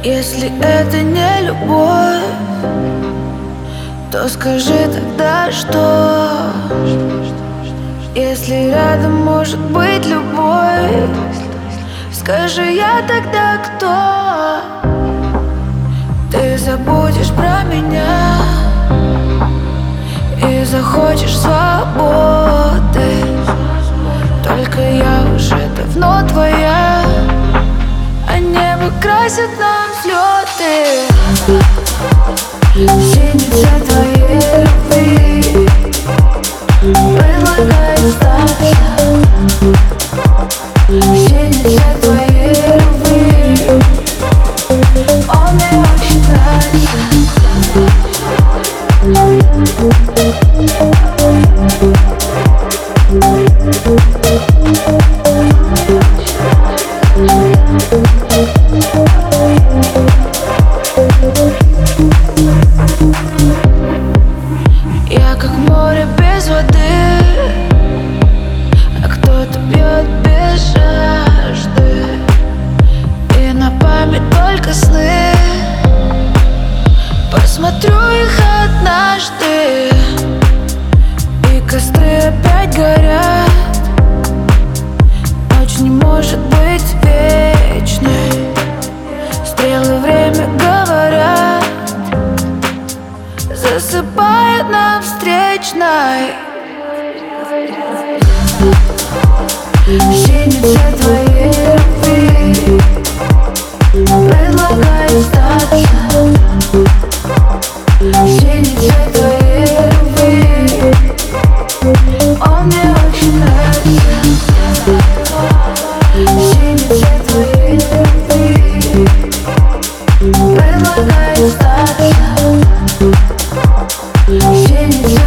Если это не любовь, то скажи тогда, что? Если рядом может быть любовь, скажи, я тогда кто? Ты забудешь про меня и захочешь свободы. Только я уже давно твоя, а небо красит нам взлеты. Синий цвет твоей любви предлагает остаться. Синий цвет твоей любви, он мне очень нравится. Я как море без воды, а кто-то пьет без жажды. И на память только сны, посмотрю их однажды. И костры опять горят, ночь не может быть вечной. Стрелы время говорят, засыпает нам встречной. Синий цвет твоей любви предлагает остаться. Синий цвет твоей любви, он мне очень нравится. Синий цвет твоей любви предлагает остаться. Синий цвет